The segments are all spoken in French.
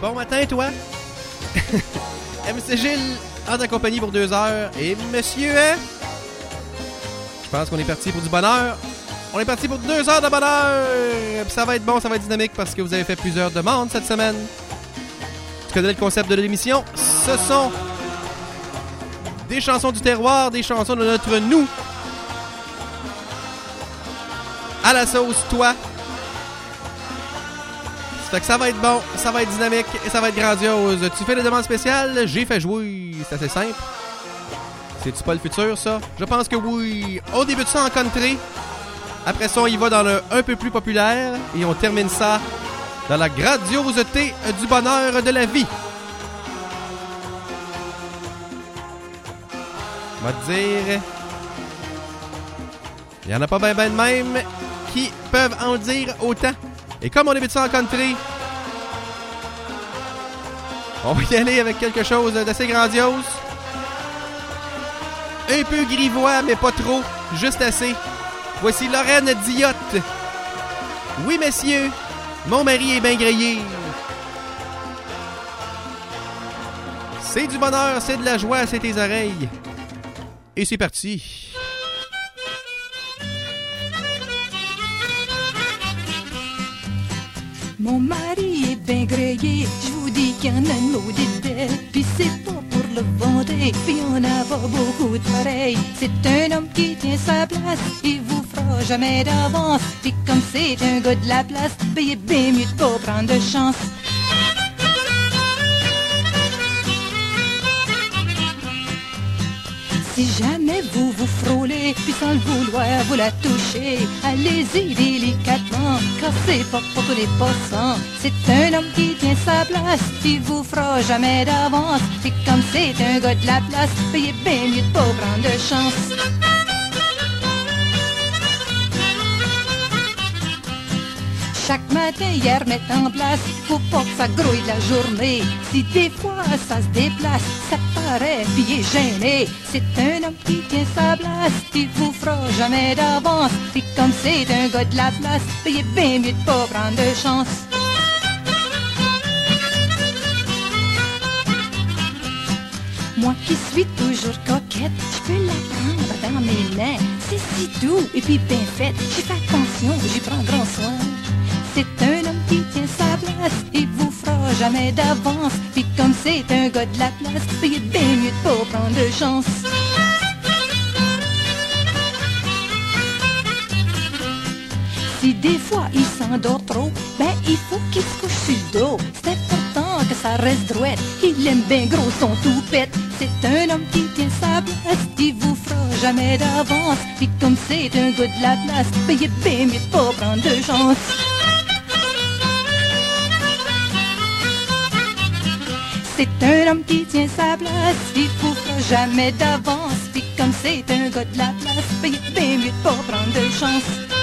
Bon matin, toi. MC Gilles en ta compagnie pour 2 heures. Et monsieur, je pense qu'on est parti pour du bonheur. On est parti pour 2 heures de bonheur. Puis ça va être bon, ça va être dynamique parce que vous avez fait plusieurs demandes cette semaine. Tu connais le concept de l'émission. Ce sont des chansons du terroir, des chansons de notre nous. À la sauce, toi. Ça fait que ça va être bon, ça va être dynamique et ça va être grandiose. Tu fais des demandes spéciales, j'ai fait jouer. C'est assez simple. C'est-tu pas le futur, ça? Je pense que oui. On débute ça en country. Après ça, on y va dans le un peu plus populaire. Et on termine ça dans la grandiosité du bonheur de la vie. On va te dire... Il y en a pas ben de même qui peuvent en dire autant. Et comme on débute ça en country, on va y aller avec quelque chose d'assez grandiose. Un peu grivois, mais pas trop. Juste assez. Voici Lorraine Diotte. Oui, messieurs, mon mari est bien grillé. C'est du bonheur, c'est de la joie, c'est tes oreilles. Et c'est parti. Mon mari est bien grillé, je vous dis qu'il y en a une maudite belle. Puis c'est pas pour le vanter, puis on a pas beaucoup de pareil. C'est un homme qui tient sa place, il vous fera jamais d'avance. Puis comme c'est un gars de la place, ben il est bien mieux de pas prendre de chance. Si jamais vous vous frôlez, puis sans le vouloir vous la touchez, allez-y délicatement, car c'est pas pour tous les passants. C'est un homme qui tient sa place, il vous fera jamais d'avance. Puis comme c'est un gars de la place, ben il est bien mieux de pas prendre de chance. Chaque matin, hier, mettre en place, faut pas que ça grouille la journée. Si des fois ça se déplace, ça paraît, puis il est gêné. C'est un homme qui tient sa place, il vous fera jamais d'avance. Puis comme c'est un gars de la place, il est bien mieux de pas prendre de chance. Moi qui suis toujours coquette, je peux la prendre dans mes mains. C'est si doux et puis bien fait, j'y fais attention, j'y prends grand soin. C'est un homme qui tient sa place, il vous fera jamais d'avance. Puis comme c'est un gars de la place, il est bien mieux de pas prendre de chance. Si des fois il s'endort trop, ben il faut qu'il se couche sur le dos. C'est important que ça reste droit, il aime bien gros son toupette. C'est un homme qui tient sa place, il vous fera jamais d'avance. Puis comme c'est un gars de la place, ben il est bien mieux de pas prendre de chance. C'est un homme qui tient sa place, il vous fera jamais d'avance. Puis comme c'est un gars de la place, ben il est bien mieux de pas prendre de chance.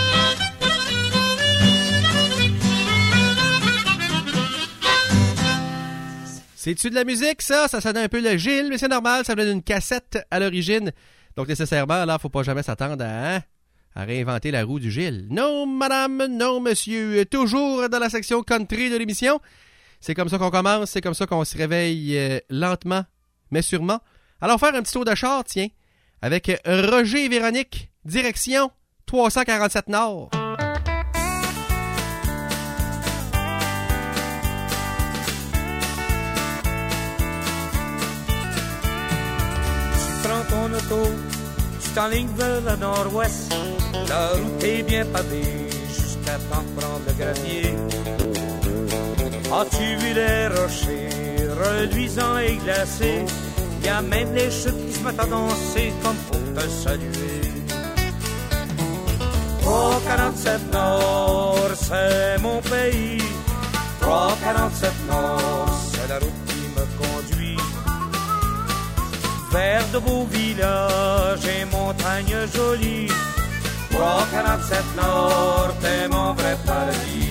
C'est-tu de la musique, ça? Ça sonne un peu le Gilles, mais c'est normal, ça venait d'une cassette à l'origine. Donc nécessairement, là, faut pas jamais s'attendre à réinventer la roue du Gilles. Non, madame, non, monsieur. Toujours dans la section country de l'émission. C'est comme ça qu'on commence, c'est comme ça qu'on se réveille lentement, mais sûrement. Alors faire un petit tour de char, tiens, avec Roger et Véronique, direction 347 Nord. Tu prends ton auto, tu t'enlignes vers le nord-ouest. La route est bien pavée, jusqu'à temps de prendre le gravier. As-tu vu les rochers reluisants et glacés? Y a même les chutes qui se mettent à danser comme pour te saluer. 347 Nord, c'est mon pays. 347 Nord, c'est la route qui me conduit vers de beaux villages et montagnes jolies. 347 Nord, t'es mon vrai paradis.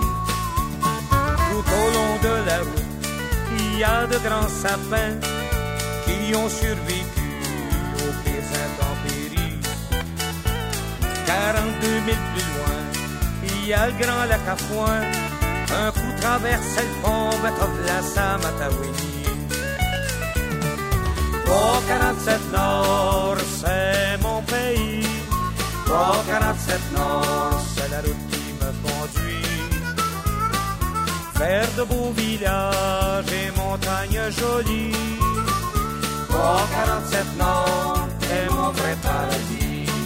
Tout au long de la route, il y a de grands sapins qui ont survécu aux pires intempéries. 42 000 plus loin, il y a le grand lac à Foin Un coup traversait le pont, Betov-Place à Matawini. 347 Nord, c'est mon pays. 347 Nord, c'est la route qui me conduit vers de beaux villages et montagnes jolies. 347 Nord est mon vrai paradis.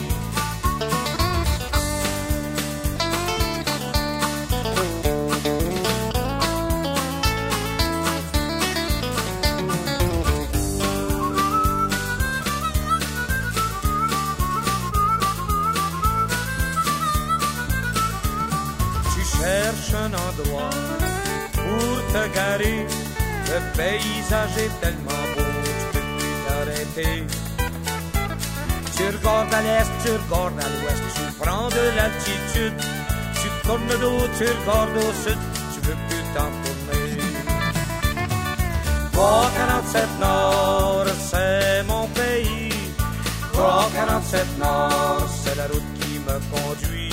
Cherche un endroit pour te garer. Le paysage est tellement beau, tu peux plus t'arrêter. Tu regardes à l'est, tu regardes à l'ouest, tu prends de l'altitude. Tu tournes le dos, tu regardes au sud, tu veux plus t'en tourner. 347 Nord, c'est mon pays. 347 Nord, c'est la route qui me conduit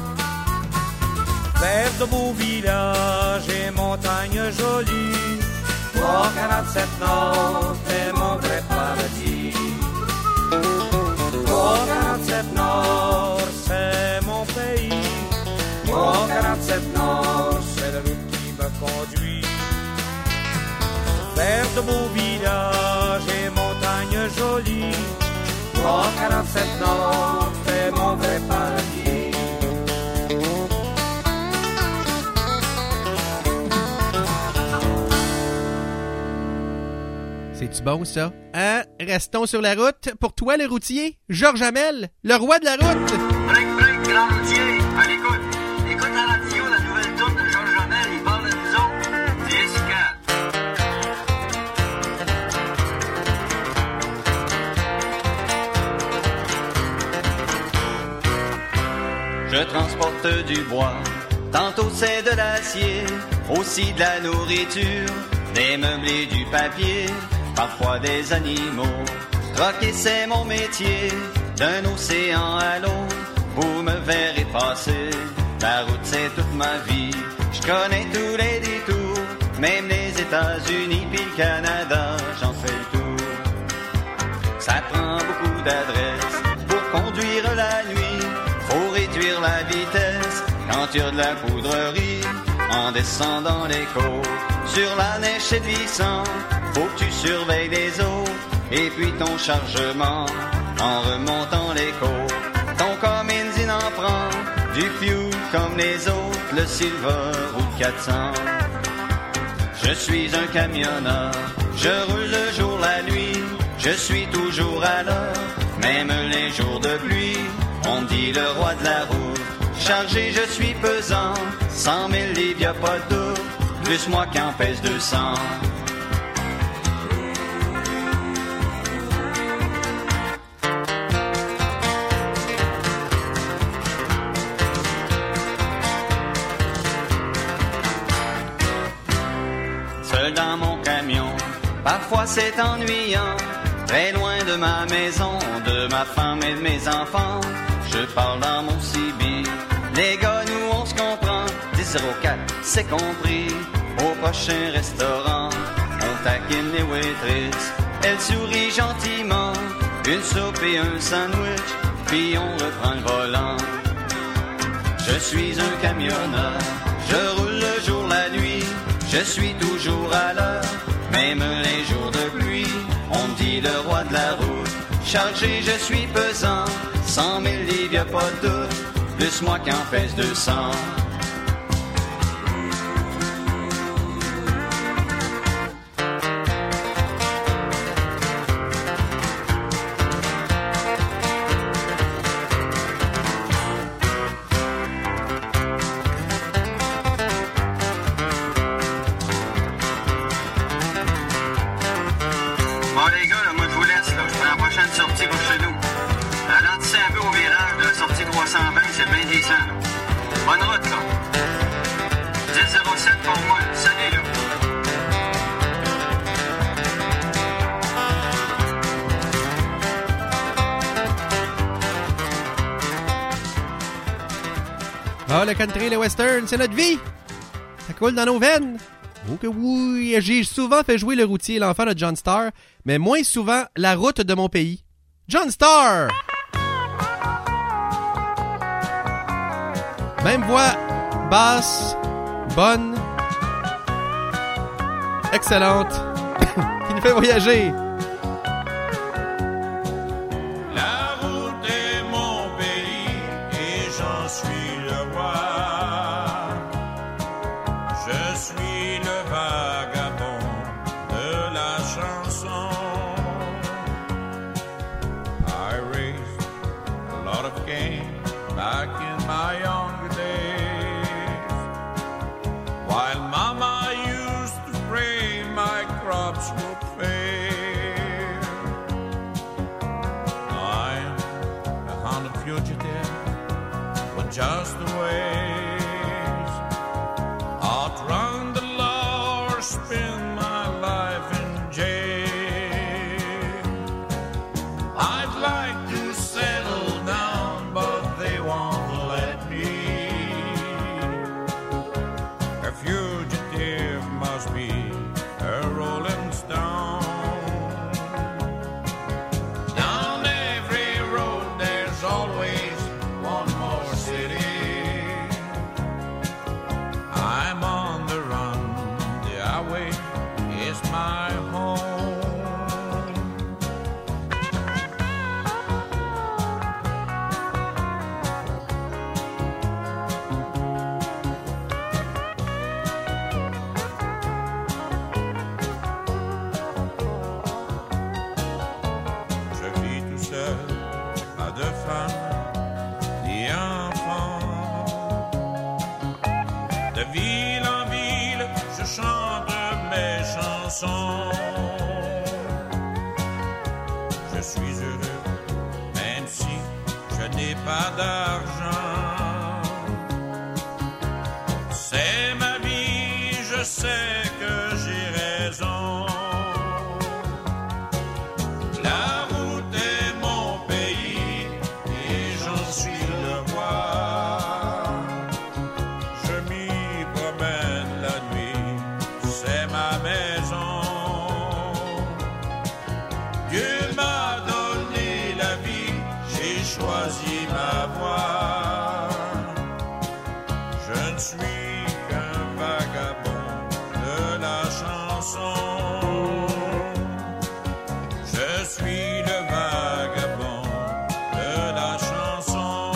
vers de beaux villages et montagnes jolies. 347 Nord est mon vrai paradis. 347 Nord, c'est mon pays. 347 Nord, c'est la route qui me conduit vers de beaux villages et montagnes jolies. 347 Nord est mon vrai paradis. C'est-tu bon, ça? Hein? Restons sur la route. Pour toi, le routier, Georges Hamel, le roi de la route. Break, break, grand routier. À l'écoute. Écoute à la radio la nouvelle tourne de Georges Hamel. Il parle de nous autres. Je transporte du bois. Tantôt c'est de l'acier. Aussi de la nourriture. Des meubles et du papier. Parfois des animaux, troquer c'est mon métier, d'un océan à l'autre, vous me verrez passer, la route c'est toute ma vie, je connais tous les détours, même les États-Unis puis le Canada, j'en fais le tour. Ça prend beaucoup d'adresse pour conduire la nuit, faut réduire la vitesse quand il y a de la poudrerie, en descendant les côtes, sur la neige séduisante. Faut que tu surveilles les autres, et puis ton chargement, en remontant les côtes. Ton Cummins, il en prend, du fuel comme les autres, le Silver ou le 400. Je suis un camionneur, je roule le jour, la nuit, je suis toujours à l'heure, même les jours de pluie. On me dit le roi de la route, chargé je suis pesant, 100 000 livres, y'a pas de doute, plus moi qui en pèse 200. Dans mon camion, parfois c'est ennuyant, très loin de ma maison, de ma femme et de mes enfants. Je parle dans mon CB, les gars nous on se comprend, 10-04 c'est compris, au prochain restaurant, on taquine les waitresses, elles sourient gentiment, une soupe et un sandwich, puis on reprend le volant. Je suis un camionneur, je roule le jour, la nuit, je suis toujours à l'heure, même les jours de pluie. On me dit le roi de la route, chargé je suis pesant, 100 000 livres y'a pas de doute, plus moi qui en pèse 200. Bonne route, là. 10-07 pour moi. Salut, là. Ah, le country, le western, c'est notre vie. coule dans nos veines. Oh que oui, j'ai souvent fait jouer le routier et l'enfant de John Starr, mais moins souvent la route de mon pays. John Starr! Même voix, basse, bonne, excellente, qui nous fait voyager. La route est mon pays et j'en suis le roi. Je suis le vagabond de la chanson. I raised a lot of game back in my younger days, while Mama used to pray my crops would fail. I'm a hunted fugitive with just the ways. Outrun the law or spend my life in jail. I'd like to settle down, but they won't let me. A fugitive must be a rolling stone. Down every road there's always one more city. I'm on the run, the highway is my home. Je vis tout seul, pas de femme ni enfant. De ville en ville, je chante mes chansons. Je suis heureux, même si je n'ai pas d'argent. C'est ma vie, je sais que j'ai raison. La route est mon pays et j'en suis le roi. Je m'y promène la nuit, c'est ma maison. Dieu m'a donné la vie, j'ai choisi ma voie. Je ne suis qu'un vagabond de la chanson. Je suis le vagabond de la chanson.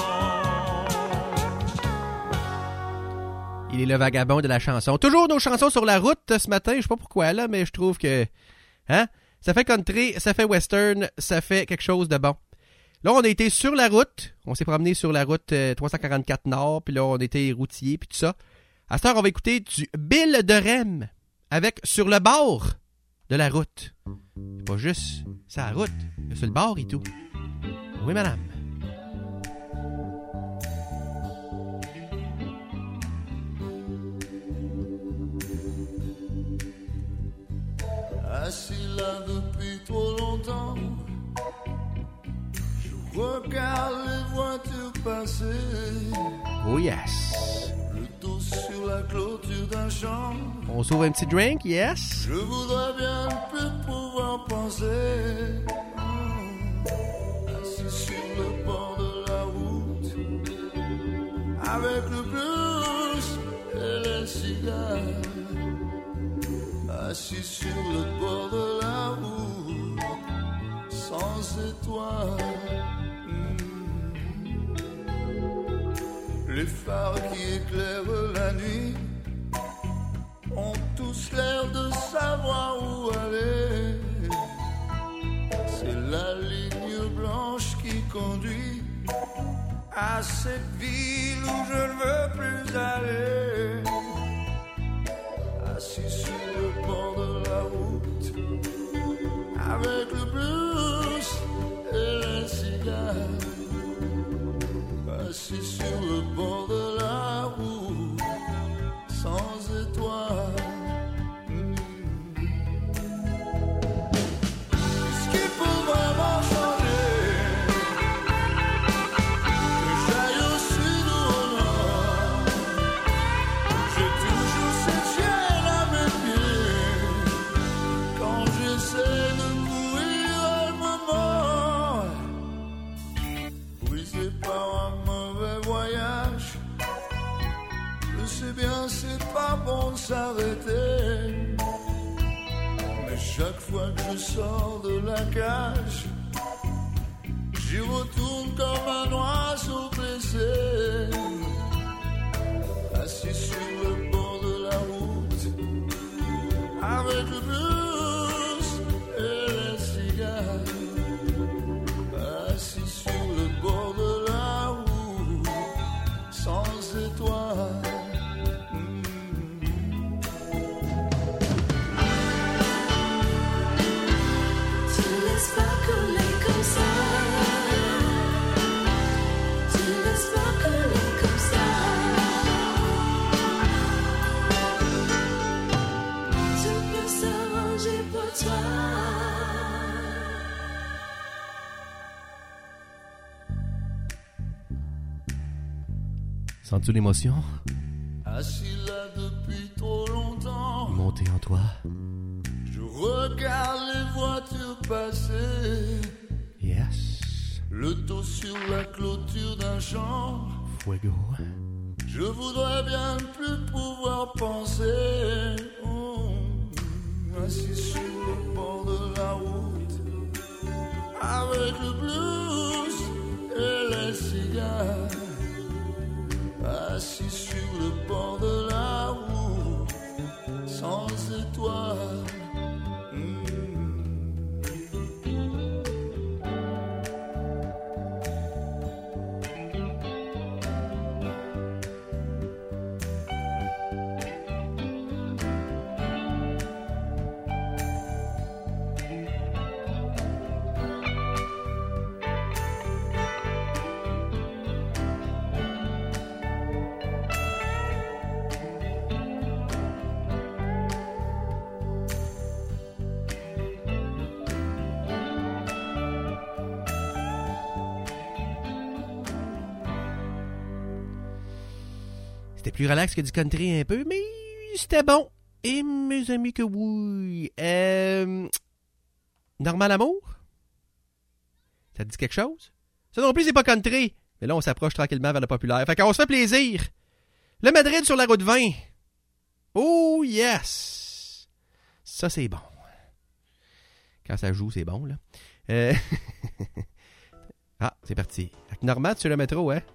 Il est le vagabond de la chanson. Toujours nos chansons sur la route ce matin. Je sais pas pourquoi là, mais je trouve que ça fait country, ça fait western, ça fait quelque chose de bon. Là, on a été sur la route. On s'est promené sur la route 344 Nord. Puis là, on était routier puis tout ça. À cette heure, on va écouter du Bill de Rem avec Sur le bord de la route. C'est pas juste c'est la route, c'est sur le bord et tout. Oui, madame. Assis là depuis trop longtemps, je regarde les voitures passer. Oh yes. Le dos sur la clôture d'un champ. On s'ouvre un petit drink, yes. Je voudrais bien ne plus pouvoir penser. Assis sur le bord de la route, avec le blues et les cigares. Assis sur le bord de la route, sans étoiles. Les phares qui éclairent la nuit ont tous l'air de savoir où aller. C'est la ligne blanche qui conduit à cette ville où je ne veux plus aller. Assis sur le bord de la route, avec le blues et les cigares. Assis sur le bord de la route, sans étoiles. Ce qui peut vraiment changer, que j'aille au sud ou au nord, j'ai toujours Chaque fois que je sors de la cage, j'y retourne comme un oiseau blessé, assis sur le bord de la route, avec le blues et les cigares, assis sur le bord de la route, sans étoiles. Sens-tu l'émotion? Assis là depuis trop longtemps, monter en toi. Je regarde les voitures passer. Yes. Le dos sur la clôture d'un champ. Fuego. Je voudrais bien ne plus pouvoir penser. Assis sur le bord de la route, avec le blues et les cigares. Assis sur le bord de la route, sans étoiles. C'était plus relax que du country un peu, mais c'était bon. Et mes amis que oui. Normal Amour? Ça te dit quelque chose? Ça non plus, c'est pas country. Mais là, on s'approche tranquillement vers le populaire. Fait qu'on se fait plaisir. Le Madrid sur la route 20. Oh yes! Ça, c'est bon. Quand ça joue, c'est bon, là. Ah, c'est parti. Normand sur le métro, hein?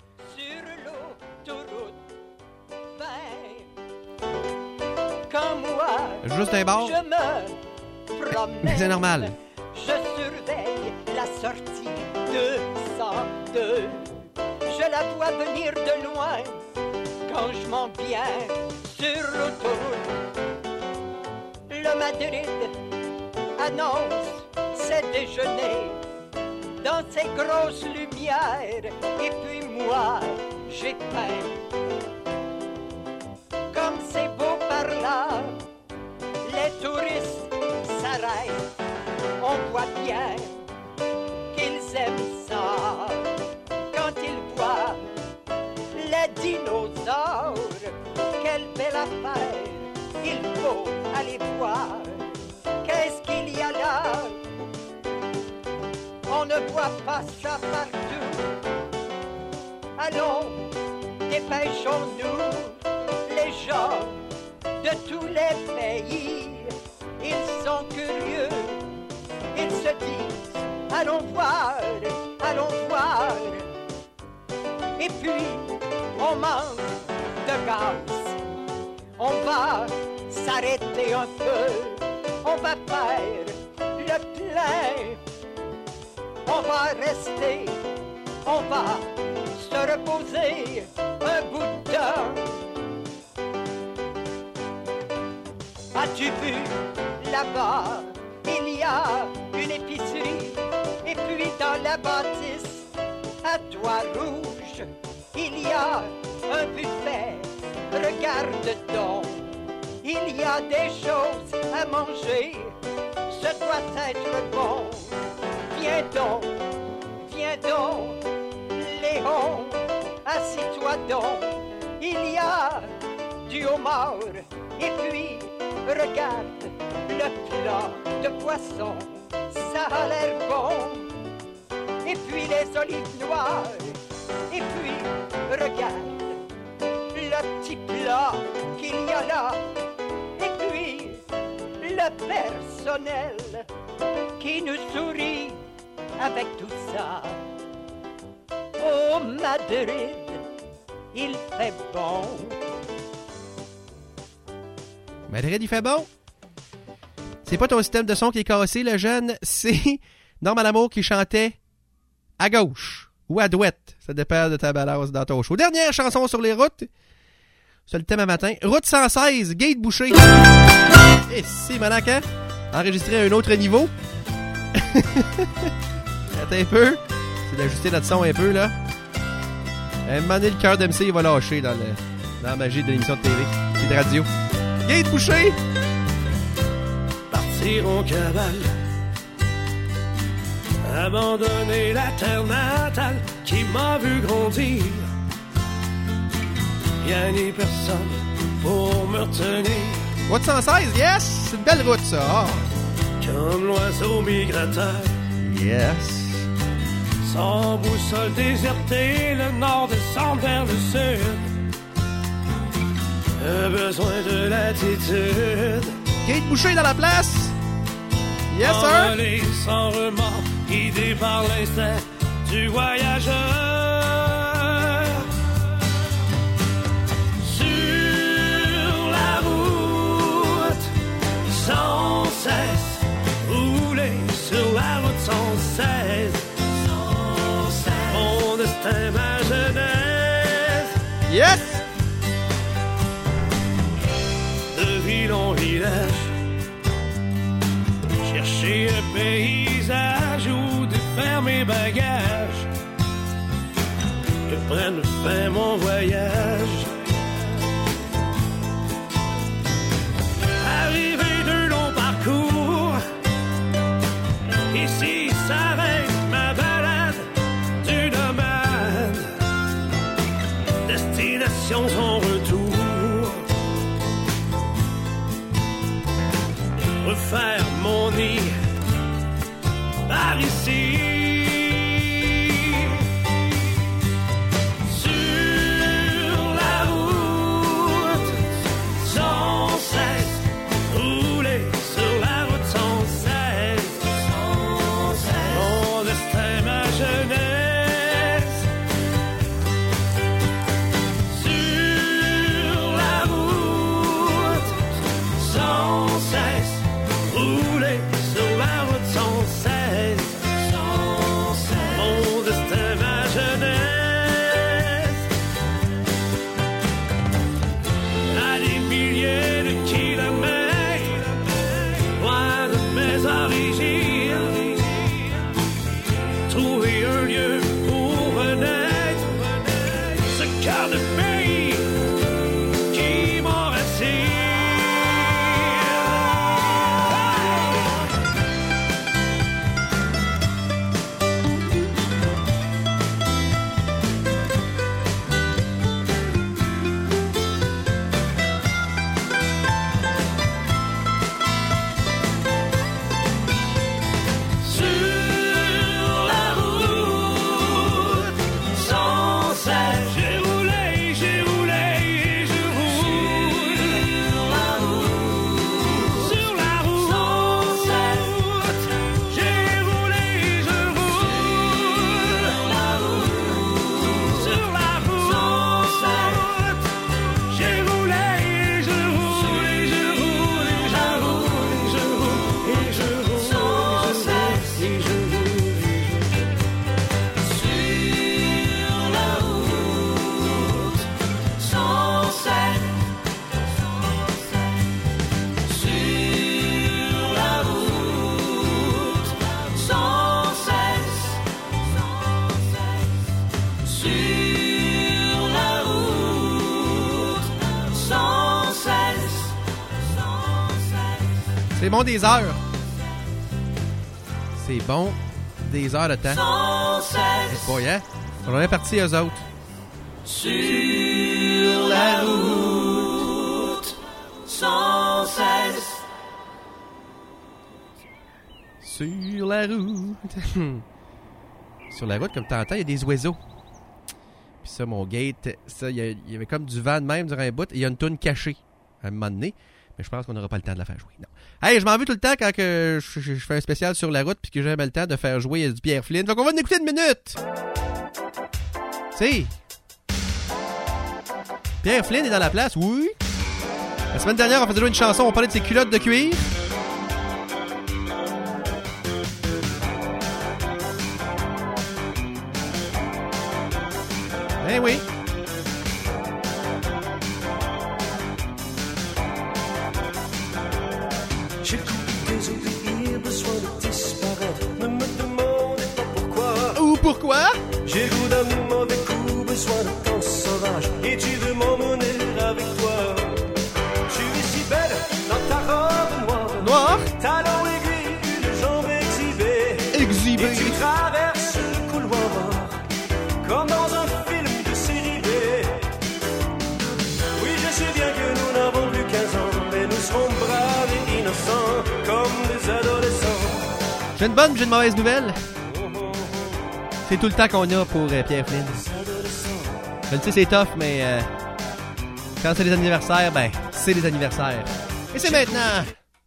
Juste un bord. Je me promène. Mais c'est normal. Je surveille la sortie 202. Je la vois venir de loin quand je m'en viens sur l'autoroute. Le Madrid annonce ses déjeuners dans ses grosses lumières. Et puis moi, j'ai faim. Comme c'est beau par là, les touristes s'arrêtent, on voit bien qu'ils aiment ça. Quand ils voient les dinosaures, quelle belle affaire, il faut aller voir. Qu'est-ce qu'il y a là? On ne voit pas ça partout. Allons, dépêchons-nous, les gens de tous les pays, ils sont curieux, ils se disent, allons voir, et puis on manque de gaz, on va s'arrêter un peu, on va faire le plein, on va rester, on va se reposer un bout de temps. As-tu vu, là-bas, il y a une épicerie, et puis dans la bâtisse, à toit rouge, il y a un buffet, regarde donc, il y a des choses à manger, ce doit être bon. Viens donc, Léon, assis-toi donc, il y a du homard, et puis regarde le plat de poisson, ça a l'air bon. Et puis les olives noires, et puis regarde le petit plat qu'il y a là. Et puis le le personnel qui nous sourit avec tout ça. Au Madrid, il fait bon. Madrid, il fait bon. C'est pas ton système de son qui est cassé, le jeune. C'est Norm Alamour qui chantait à gauche ou à droite. Ça dépend de ta balance dans ton show. Dernière chanson sur les routes. C'est le thème à matin. Route 116, Gate Boucher. Et si, Malacan, enregistrer à un autre niveau. Attends un peu. C'est d'ajuster notre son un peu, là. À un moment donné, le cœur d'MC, il va lâcher dans la magie de l'émission de TV et de radio. Gate Boucher. Partir en cavale, abandonner la terre natale qui m'a vu grandir. Y'a ni personne pour me retenir. Route 116, yes! C'est une belle route, ça. Oh. Comme l'oiseau migrateur. Yes. Sans boussole désertée, le nord descend vers le sud. A besoin de latitude. Gate Boucher dans la place. Yes, sir. Envolé sans remords, guidé par l'instinct du voyageur. Sur la route, sans cesse. Rouler sur la route sans cesse. Mon destin, ma jeunesse. Yes. De ville en village, chercher un paysage où défaire mes bagages. Que prenne fin mon voyage. Arrivé d'un long parcours, ici s'arrête ma balade du nomade. Destination sans retour. Refaire mon nid par ici. Sur la route, sans cesse. Rouler sur la route sans cesse. Mon destin, ma jeunesse. Sur la route, sans cesse. Rouler sur la route sans cesse. Mon destin, ma jeunesse. À des milliers de kilomètres, loin de mes origines, trouver un lieu pour renaître. Ce cœur de pays qui m'enracine. C'est bon des heures. C'est bon des heures de temps. C'est pas, hein? On en est parti, eux autres. Sur la route, sans cesse. Sur la route. Sur la route, comme t'entends, il y a des oiseaux. Puis ça, mon gate, ça, il y avait comme du vent de même durant un bout. Et il y a une toune cachée à un moment donné. Mais je pense qu'on n'aura pas le temps de la faire jouer. Non. Hey, je m'en veux tout le temps quand que je fais un spécial sur la route puis que j'ai jamais le temps de faire jouer du Pierre Flynn. Donc on va en écouter une minute. Si. Pierre Flynn est dans la place, oui. La semaine dernière, on faisait jouer une chanson, on parlait de ses culottes de cuir. Eh oui. J'écoute des ouvriers, besoin de disparaître. Ne me demandez pas pourquoi. Ou pourquoi? J'ai goût d'un mauvais coup, besoin de temps sauvage. Et tu veux m'emmener avec toi. Tu es si belle dans ta robe noire. Noire? Talons aiguilles, une jambe exhibée. Exhibée. Et tu traverses le couloir comme dans un film de série B. Oui, je sais bien que nous n'avons plus 15 ans, mais nous serons braves et innocents comme des adolescents. J'ai une bonne, j'ai une mauvaise nouvelle. C'est tout le temps qu'on a pour Pierre Flynn. Je le sais, c'est tough, mais quand c'est les anniversaires, ben, c'est les anniversaires. Et c'est maintenant!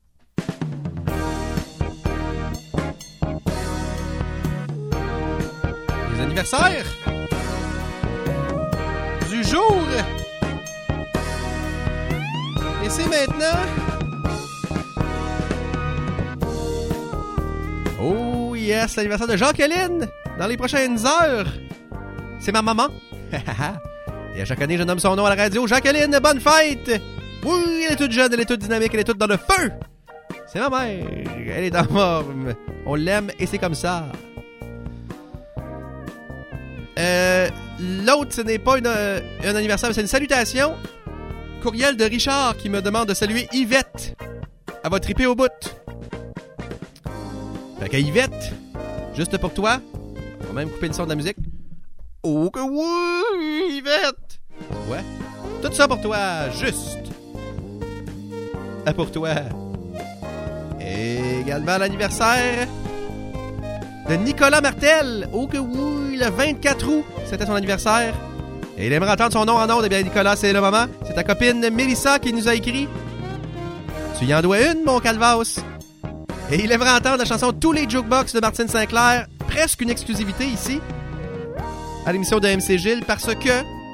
Les anniversaires du jour! Et c'est maintenant... Oh yes, l'anniversaire de Jacqueline dans les prochaines heures. C'est ma maman. Et à chaque année, je nomme son nom à la radio. Jacqueline, bonne fête! Oui, elle est toute jeune, elle est toute dynamique, elle est toute dans le feu. C'est ma mère, elle est en forme. On l'aime et c'est comme ça. L'autre, ce n'est pas un anniversaire, mais c'est une salutation. Courriel de Richard qui me demande de saluer Yvette. Elle va triper au bout. Fait qu'à Yvette, juste pour toi, on va même couper le son de la musique. Oh que oui, Yvette! Ouais, tout ça pour toi, juste. Pour toi. Et également l'anniversaire de Nicolas Martel. Oh que oui, le 24 août, c'était son anniversaire. Et il aimerait entendre son nom en ondes. Eh bien, Nicolas, c'est le moment. C'est ta copine Mélissa qui nous a écrit. Tu y en dois une, mon calvas. Et il aimerait entendre la chanson Tous les Jukebox de Martine Sinclair. Presque une exclusivité ici, à l'émission de MC Gilles, parce que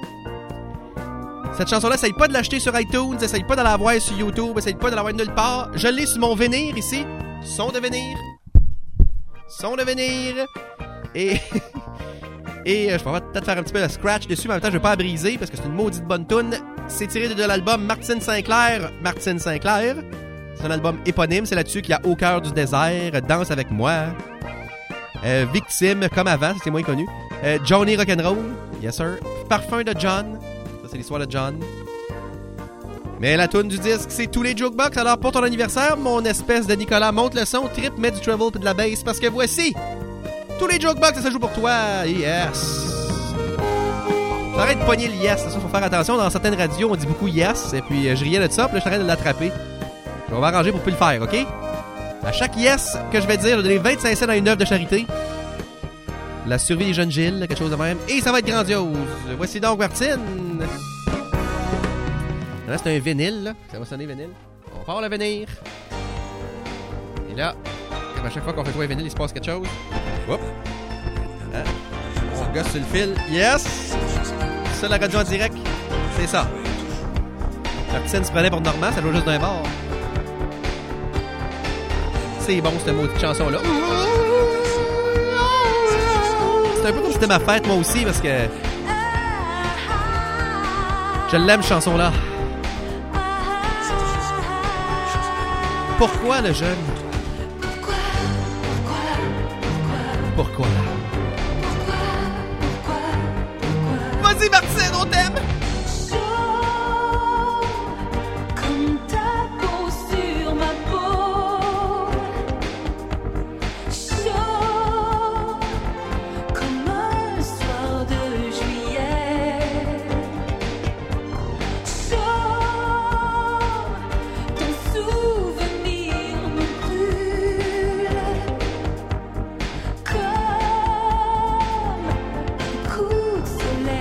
cette chanson-là, essaye pas de l'acheter sur iTunes, essaye pas de la voir sur YouTube, essaye pas de la voir nulle part. Je l'ai sur mon Vénir ici. Son de Vénir. Son de Vénir. Et... Et je vais peut-être faire un petit peu de scratch dessus, mais en même temps, je vais pas la briser parce que c'est une maudite bonne toune. C'est tiré de l'album Martine Sinclair. Martine Sinclair. C'est un album éponyme. C'est là-dessus qu'il y a Au cœur du désert, Danse avec moi, Victime, comme avant, c'était moins connu. Johnny Rock'n'Roll, yes sir. Parfum de John. Ça, c'est l'histoire de John. Mais la toune du disque, c'est Tous les Jukebox. Alors, pour ton anniversaire, mon espèce de Nicolas, monte le son, trip, met du treble et de la bass parce que voici Tous les Jukebox, ça joue pour toi. Yes. J'arrête de pogner le yes. Ça, faut faire attention. Dans certaines radios, on dit beaucoup yes. Et puis, je riais de ça. Puis là, je suis en train de l'attraper. On va arranger pour plus le faire, OK? À chaque yes que je vais dire, je vais donner 25 cents à une œuvre de charité. La survie des jeunes Gilles, quelque chose de même. Et ça va être grandiose. Voici donc Martine. Là, c'est un vinyle, là. Ça va sonner vinyle. On part le venir. Et là, comme à chaque fois qu'on fait jouer un vinyle, il se passe quelque chose. Hop. Hein? On gosse sur le fil. Yes! Ça, la radio en direct, c'est ça. Martine se prenait pour Normand, ça joue juste d'un bord. C'est bon, cette maudite chanson-là. C'est un peu comme si c'était ma fête, moi aussi, parce que je l'aime, cette chanson-là. Pourquoi le jeune? Pourquoi? Vas-y, Martine, on t'aime! Comme ta peau sur ma peau, chaud comme un soir de juillet, chaud, ton souvenir me brûle comme un coup de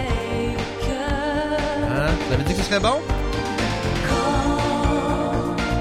soleil au cœur. Hein? Vous avez dit que ce serait bon?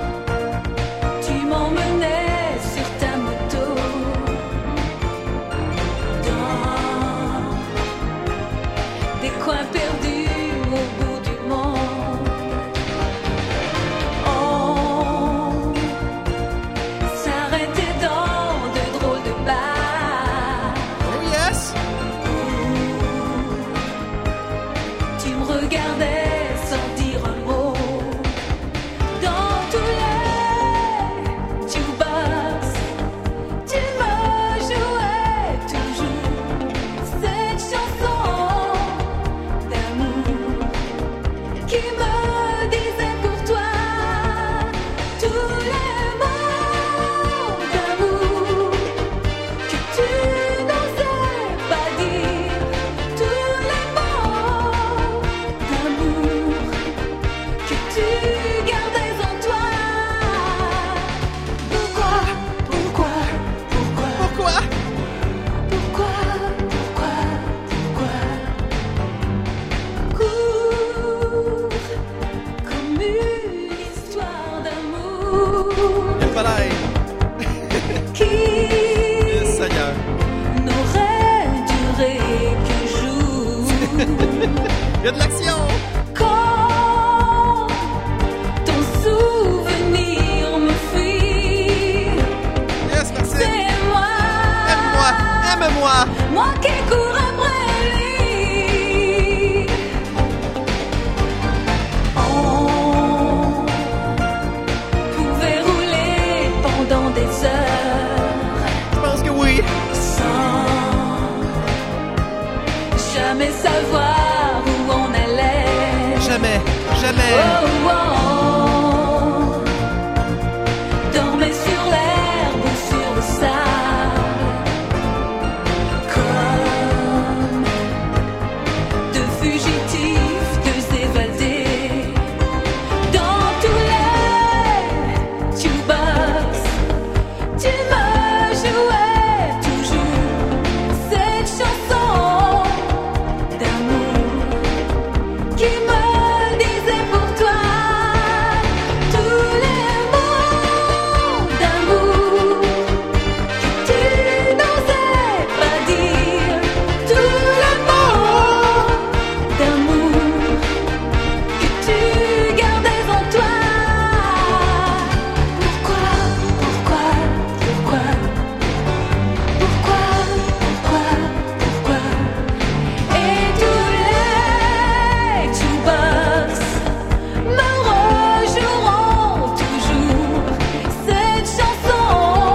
Il y a de l'action! Quand ton souvenir me fuit, Yes, merci! c'est moi. Aime-moi! Aime-moi! Moi qui cours après lui. On pouvait rouler pendant des heures Je pense que oui! sans jamais savoir où on allait. Jamais! Jamais! Oh, oh, oh. Dormait sur l'herbe ou sur le sable, comme deux fugitifs, deux évadés. Dans tous les jukebox, tu me jouais toujours cette chanson d'amour qui me disait pour toi tous les mots d'amour que tu n'osais pas dire, tous les mots d'amour que tu gardais en toi. Pourquoi et tous les jukebox me rejoueront toujours cette chanson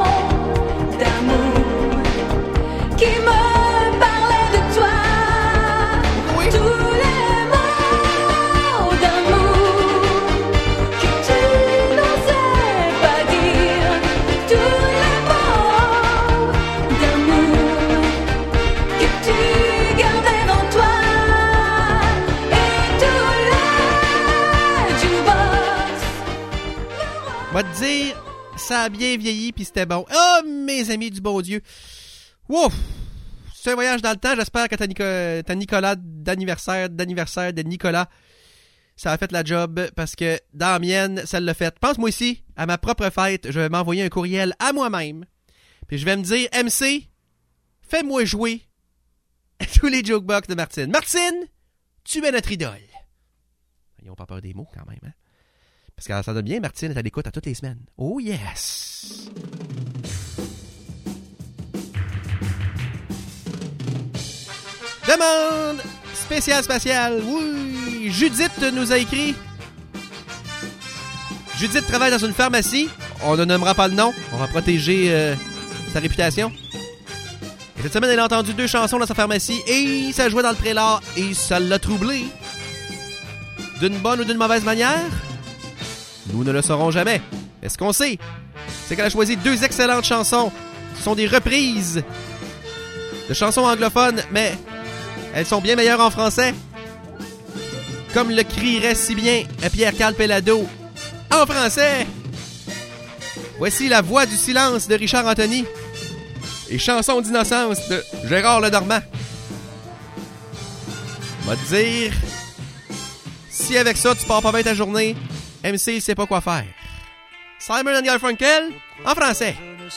d'amour qui me parlait de toi. Tous les mots d'amour que tu n'osais pas dire, tous les mots d'amour que tu gardais dans toi. Et tous les jukebox Va te dire, ça a bien vieilli puis c'était bon. Oh, mes amis du bon Dieu! Ouf! C'est un voyage dans le temps. J'espère que ta Nicolas d'anniversaire de Nicolas, ça a fait la job parce que dans la mienne, ça l'a fait. Pense-moi ici, à ma propre fête, je vais m'envoyer un courriel à moi-même. Puis je vais me dire, MC, fais-moi jouer tous les jukebox de Martine. Martine, tu es notre idole. Ils ont pas peur des mots quand même, hein? Parce que ça donne bien, Martine est à l'écoute à toutes les semaines. Oh yes! Demande spéciale. Oui, Judith nous a écrit. Judith travaille dans une pharmacie. On ne nommera pas le nom. On va protéger sa réputation. Et cette semaine, elle a entendu 2 chansons dans sa pharmacie et ça jouait dans le prélat et ça l'a troublé. D'une bonne ou d'une mauvaise manière? Nous ne le saurons jamais. Mais ce qu'on sait, c'est qu'elle a choisi 2 excellentes chansons. Ce sont des reprises de chansons anglophones, mais elles sont bien meilleures en français. Comme le crierait si bien Pierre-Carl Pelado en français. Voici La Voix du silence de Richard Anthony et Chanson d'innocence de Gérard Lenormand. On va te dire, si avec ça tu pars pas bien ta journée, MC il sait pas quoi faire. Simon & Garfunkel en français.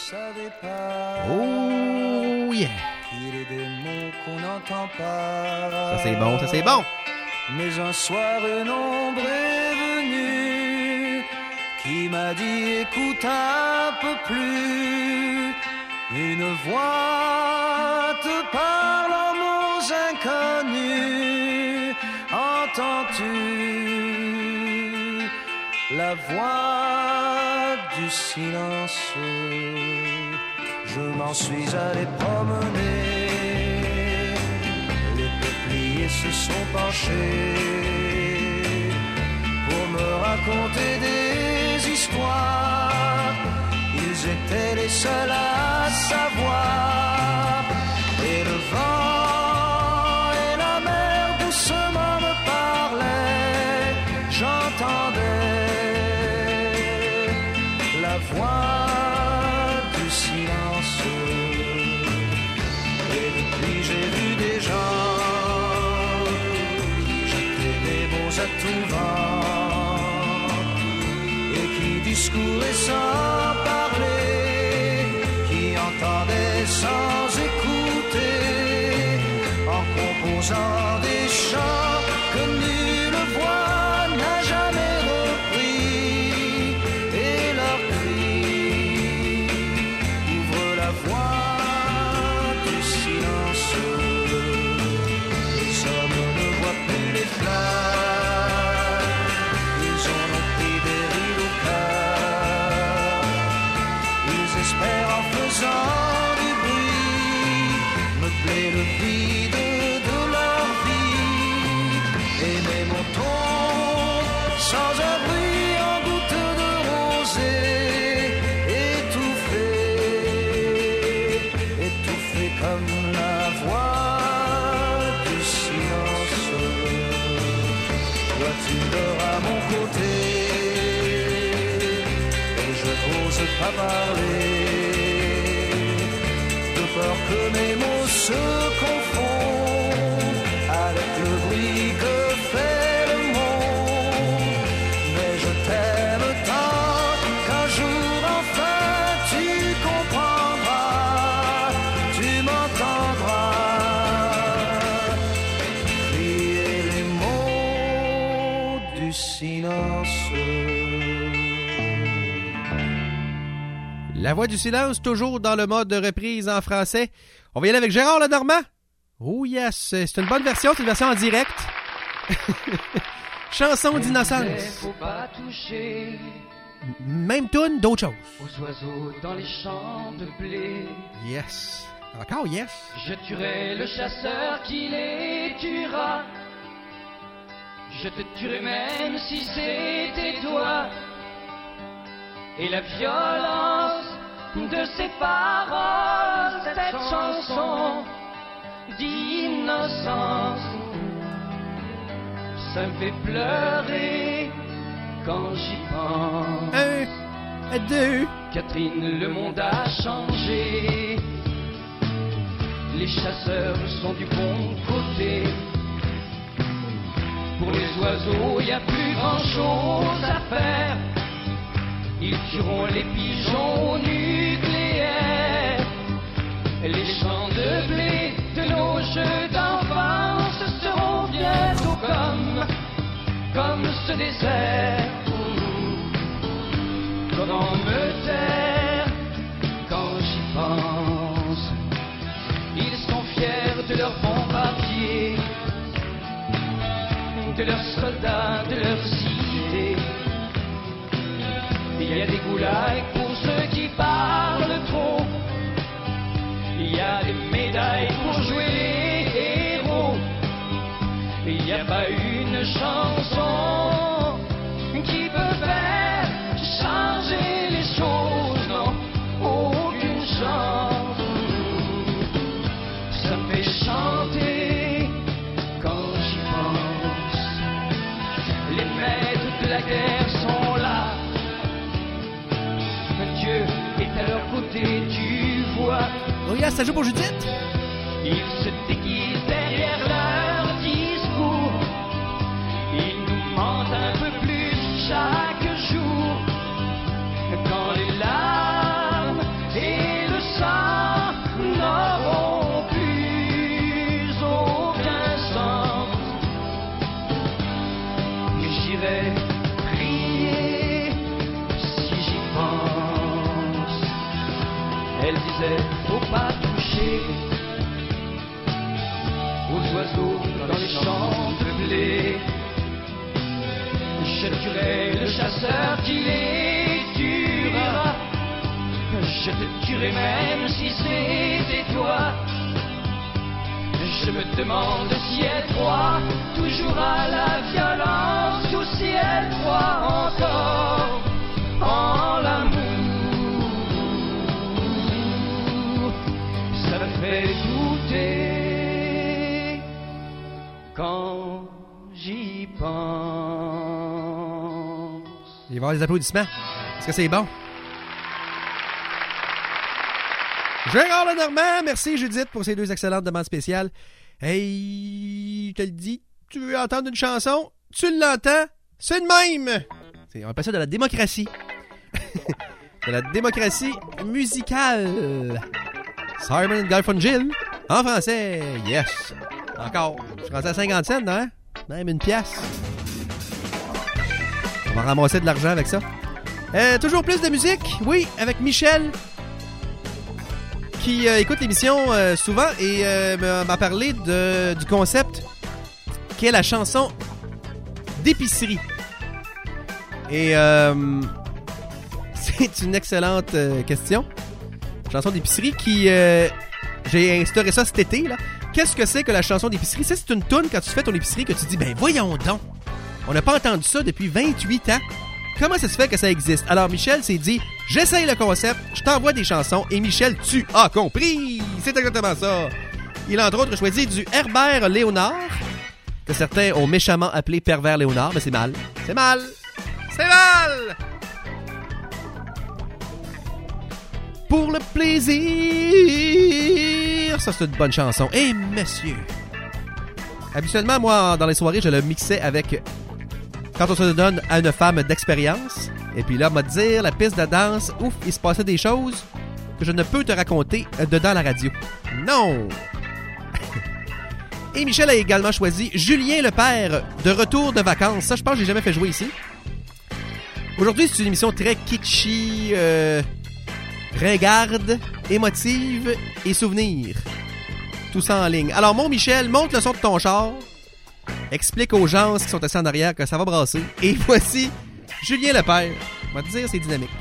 Oh yeah. Ça c'est bon, ça c'est bon. Mais un soir une ombre est venue qui m'a dit écoute un peu plus. Une voix te parle en mots inconnus. Entends-tu la voix du silence? Je m'en suis allé promener. Les peupliers se sont penchés pour me raconter des histoires. Ils étaient les seuls à savoir. Et le vent et la mer doucement me parlaient. J'entendais la voix du silence. Et depuis j'ai vu des gens jeter des mots à tout vent et qui discouraient sans parler, qui entendaient sans écouter, en composant des chants que désespèrent en faisant du bruit. Me plaît le vide de leur vie. Et mes moutons sans abri en gouttes de rosée, étouffés comme la voix du silence. Toi tu dors à mon côté et je n'ose pas parler, de peur que mes mots se confondent avec le bruit que fait le monde. Mais je t'aime tant qu'un jour enfin tu comprendras, tu m'entendras crier les mots du silence. La voix du silence, toujours dans le mode de reprise en français. On va y aller avec Gérard Lenormand. Oh yes, c'est une bonne version, c'est une version en direct. Chanson d'innocence. Faut pas toucher Même tune, d'autres choses. aux oiseaux dans les champs de blé. Yes. Encore yes. Je tuerai le chasseur qui les tuera. Je te tuerai même si c'était toi. Et la violence de ces paroles, cette chanson d'innocence, ça me fait pleurer quand j'y pense. 1, 2. Catherine, le monde a changé. Les chasseurs sont du bon côté. Pour les oiseaux, y a plus grand chose à faire. Ils tueront les pigeons nucléaires. Les champs de blé de nos jeux d'enfance seront bientôt comme ce désert. Comment me taire quand j'y pense? Ils sont fiers de leurs bombardiers, de leurs soldats, de leurs idées. Il y a des goulags pour ceux qui parlent trop. Il y a des médailles pour jouer les héros. Il n'y a pas une chanson qui peut faire changer les choses, non, aucune chance. Ça me fait chanter quand j'y pense. Les maîtres de la guerre sont là. Dieu est à leur côté, tu vois. Oh yes, ça joue pour Judith. Ils se déguisent derrière leur discours. Ils nous mentent un peu plus chaque jour. Quand les larmes et le sang n'auront plus aucun sens, j'irai prier si j'y pense. Elle disait, faut pas toucher aux oiseaux dans les champs de blé. Je tuerai le chasseur qui les tuera. Je te tuerai même si c'était toi. Je me demande si elle croit toujours à la violence ou si elle croit encore en l'amour. Ça me fait douter quand j'y pense. Il va y avoir des applaudissements. Est-ce que c'est bon? Gérard Lenormand, merci Judith pour ces deux excellentes demandes spéciales. Hey, je te le dis, tu veux entendre une chanson? Tu l'entends? C'est le même! On appelle ça de la démocratie. De la démocratie musicale. Simon & Garfunkel, en français, yes! Encore, je suis rendu à 50 cents, hein? Même une pièce. On va ramasser de l'argent avec ça. Toujours plus de musique, oui, avec Michel, qui écoute l'émission souvent et m'a parlé du concept qui est la chanson d'épicerie. Et c'est une excellente question. Chanson d'épicerie qui... j'ai instauré ça cet été, là. Qu'est-ce que c'est que la chanson d'épicerie? Ça, c'est une toune quand tu fais ton épicerie que tu dis, ben voyons donc. On n'a pas entendu ça depuis 28 ans. Comment ça se fait que ça existe? Alors, Michel s'est dit, j'essaye le concept, je t'envoie des chansons et Michel, tu as compris! C'est exactement ça. Il a entre autres choisi du Herbert Léonard, que certains ont méchamment appelé Pervers Léonard, mais c'est mal. C'est mal! C'est mal! Pour le plaisir! Ça, c'est une bonne chanson. Et monsieur! Habituellement, moi, dans les soirées, je le mixais avec Quand on se donne à une femme d'expérience. Et puis là, m'a dire, la piste de danse, ouf, il se passait des choses que je ne peux te raconter dedans la radio. Non! Et Michel a également choisi Julien Lepère, de retour de vacances. Ça, je pense que je l'ai jamais fait jouer ici. Aujourd'hui, c'est une émission très kitschy, ringarde, émotive et souvenir. Tout ça en ligne. Alors, mon Michel, monte le son de ton char. Explique aux gens qui sont assis en arrière que ça va brasser. Et voici Julien Lepère. On va te dire, c'est dynamique.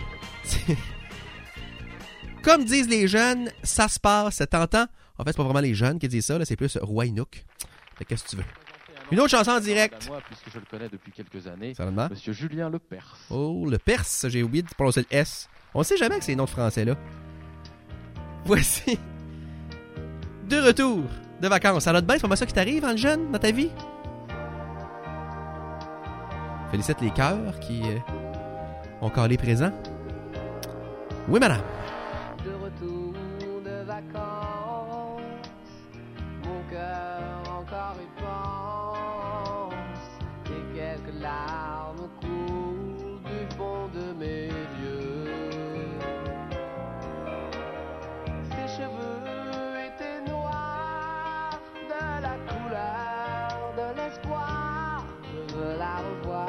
Comme disent les jeunes, ça se passe, c'est tentant. En fait, c'est pas vraiment les jeunes qui disent ça, là, c'est plus Roy Nook. Fait qu'est-ce que tu veux? Une autre chanson en direct. Moi, puisque je le connais depuis quelques années. Seulement? Monsieur Julien Lepers. Oh, le Perse, j'ai oublié de prononcer le S. On sait jamais que c'est les noms de français, là. Voici. De retour de vacances. Ça va te bien, c'est pas ça qui t'arrive, en jeune, dans ta vie? Félicite les cœurs qui ont calé présent. Oui, madame. De retour de vacances, mon cœur encore y pense, et quelques larmes coulent du fond de mes yeux. Ses cheveux étaient noirs, de la couleur de l'espoir, je veux la revoir.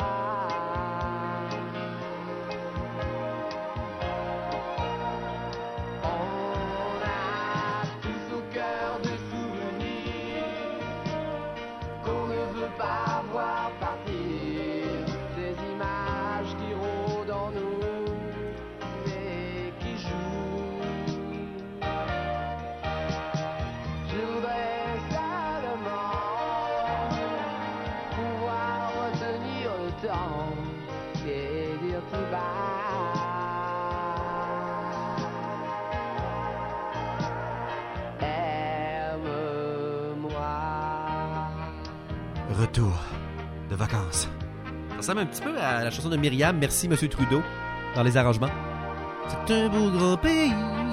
Retour de vacances. Ça ressemble un petit peu à la chanson de Myriam, Merci Monsieur Trudeau, dans les arrangements. C'est un beau grand pays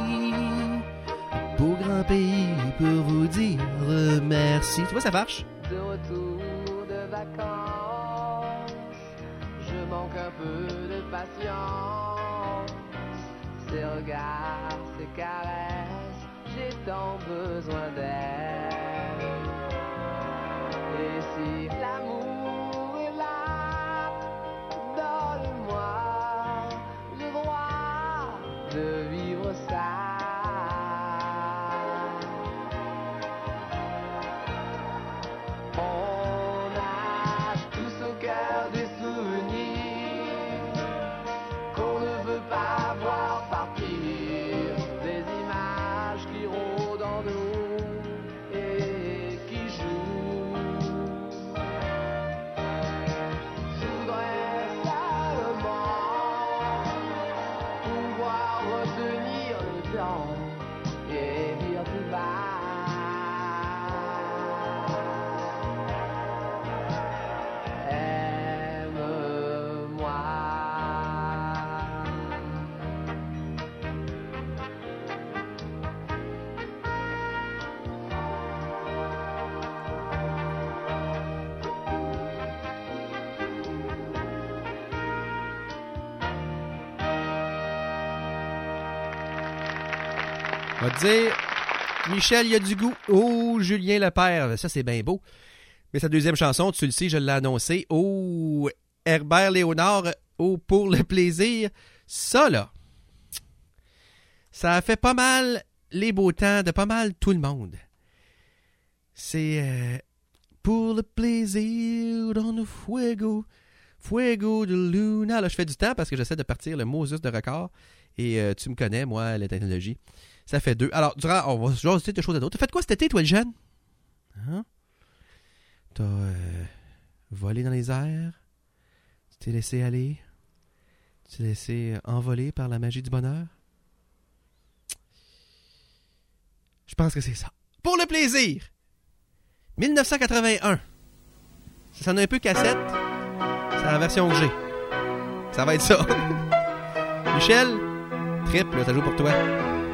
pour vous dire merci. Tu vois, ça marche? De retour de vacances, je manque un peu de patience. Ces regards, ces caresses, j'ai tant besoin d'aide. Et si l'amour est là, donne-moi le droit de vivre ça. On a tous au cœur des souvenirs qu'on ne veut pas voir partir, des images qui rôdent en nous et qui jouent. Je voudrais seulement pouvoir retenir le temps et dire tout bas. On va te dire, Michel, il y a du goût. Oh, Julien Lepère, ça c'est bien beau. Mais sa deuxième chanson, tu le sais, je l'ai annoncé. Oh, Herbert Léonard, oh, pour le plaisir. Ça, là, ça a fait pas mal les beaux temps de pas mal tout le monde. C'est pour le plaisir dans le fuego, fuego de luna. Là, je fais du temps parce que j'essaie de partir le Moses de record. Et tu me connais, moi, la technologie. Ça fait 2. Alors, on va jaser de choses à d'autres. T'as fait quoi cet été, toi, le jeune? Hein? T'as volé dans les airs? Tu t'es laissé aller? Tu t'es laissé envoler par la magie du bonheur? Je pense que c'est ça. Pour le plaisir! 1981. Ça sonne un peu cassette. C'est la version que j'ai. Ça va être ça. Michel, triple, ça joue pour toi.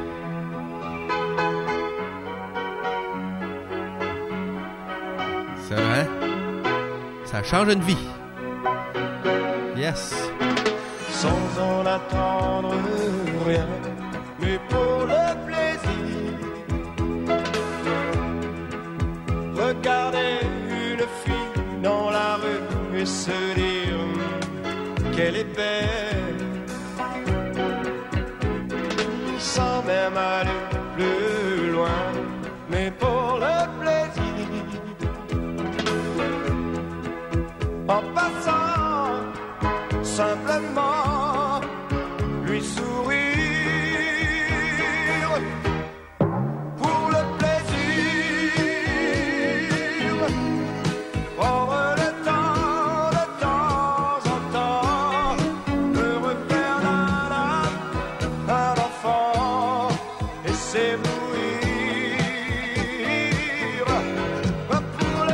Ça, hein? Ça change une vie. Yes. Sans en attendre rien, mais pour le plaisir. Regarder une fille dans la rue et se dire qu'elle est belle, sans même aller plus loin, mais pour le plaisir. En passant, simplement lui sourire. Pour le plaisir, prendre le temps de temps en temps de refaire un enfant et s'éblouir. Pour le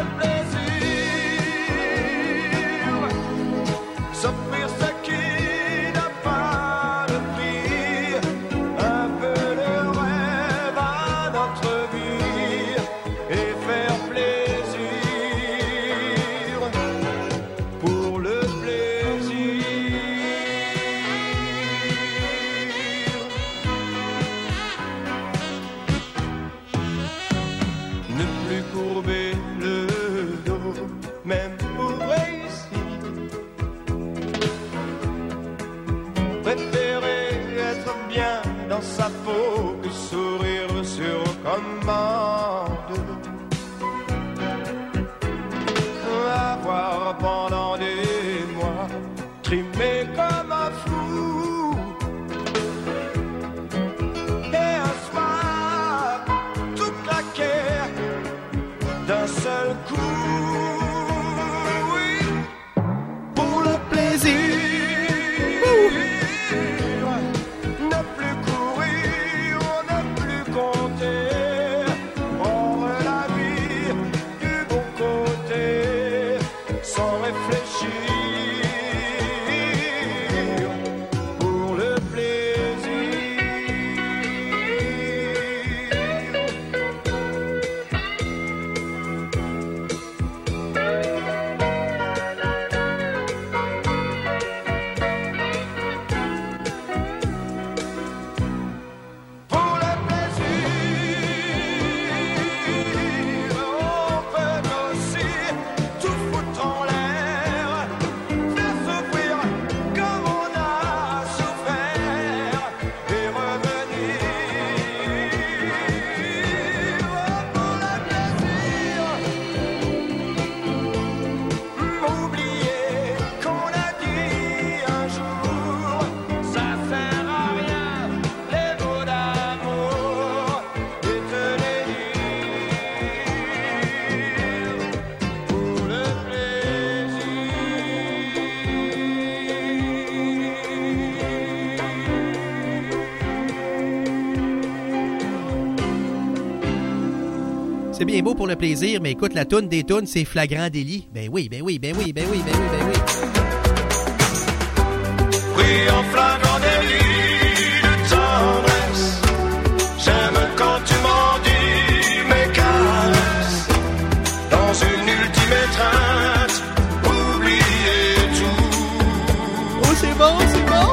plaisir, s'offrir ce qui n'a pas de prix, un peu de rêve à notre vie et faire plaisir. Pour le plaisir, ne plus courber le dos, même pour réussir. Préférer être bien dans sa peau que sourire sur commande. Avoir pendant des mois trimé comme un fou, et un soir tout claquer d'un seul coup. Oui, pour le plaisir. Ne plus courir, ne plus compter, prendre la vie du bon côté, sans réfléchir. Pour le plaisir. Pour le plaisir, on peut aussi tout foutre en l'air, faire souffrir comme on a souffert et revenir. Pour le plaisir, oublier qu'on a dit un jour, ça sert à rien les mots d'amour, et te les dire. Pour le C'est bien beau pour le plaisir, mais écoute, la toune des tounes, c'est flagrant délit. Ben oui, ben oui, ben oui, ben oui, ben oui, ben oui. Oui, en flagrant délit de tendresse, j'aime quand tu m'en dis mes caresses, dans une ultime étreinte, oublier tout. Oh, c'est bon, c'est bon.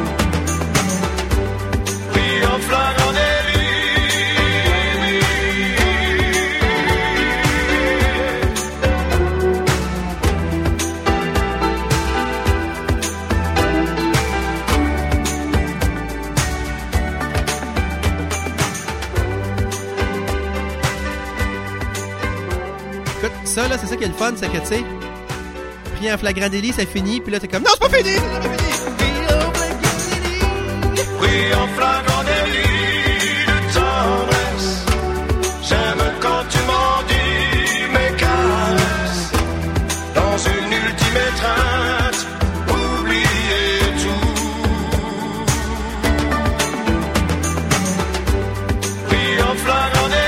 Oui, en flagrant délit. Écoute, ça, là, c'est ça qui est le fun, c'est que, tu sais, pris en flagrant délit, ça finit, puis là, t'es comme, non, c'est pas fini, c'est pas fini. pris en flagrant délit de tendresse. J'aime quand tu m'en dis mes caresses. Dans une ultime étreinte, oublier tout. Pris en flagrant délit.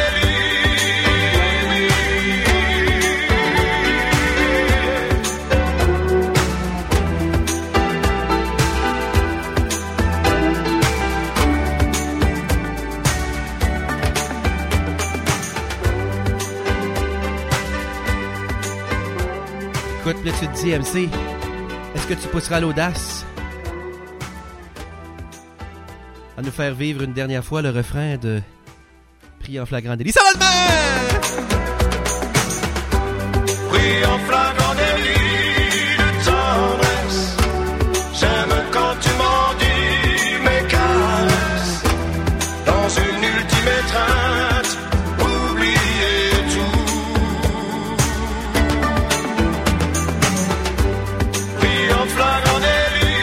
Écoute, là, tu te dis, MC, est-ce que tu pousseras l'audace à nous faire vivre une dernière fois le refrain de Pris en flagrant délit? Ça va le faire! Pris en flagrant délit de tendresse. J'aime quand tu m'en dis mes caresses. Dans une ultime étreinte, oublier tout. Pris en flagrant délit.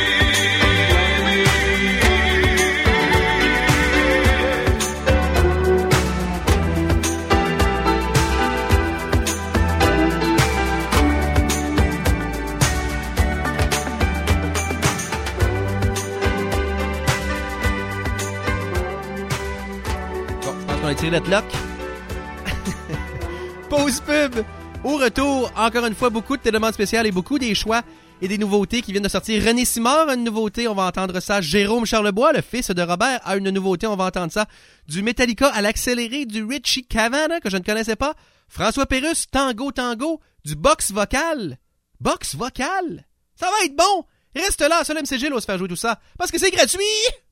On a tiré notre lock. Pause pub. Au retour, encore une fois, beaucoup de tes demandes spéciales et beaucoup des choix et des nouveautés qui viennent de sortir. René Simard a une nouveauté, on va entendre ça. Jérôme Charlebois, le fils de Robert, a une nouveauté, on va entendre ça. Du Metallica à l'accéléré, du Richie Cavana, que je ne connaissais pas. François Pérusse, Tango Tango, du box vocal. Box vocal? Ça va être bon! Reste là, seul MC Gilles va se faire jouer tout ça, parce que c'est gratuit!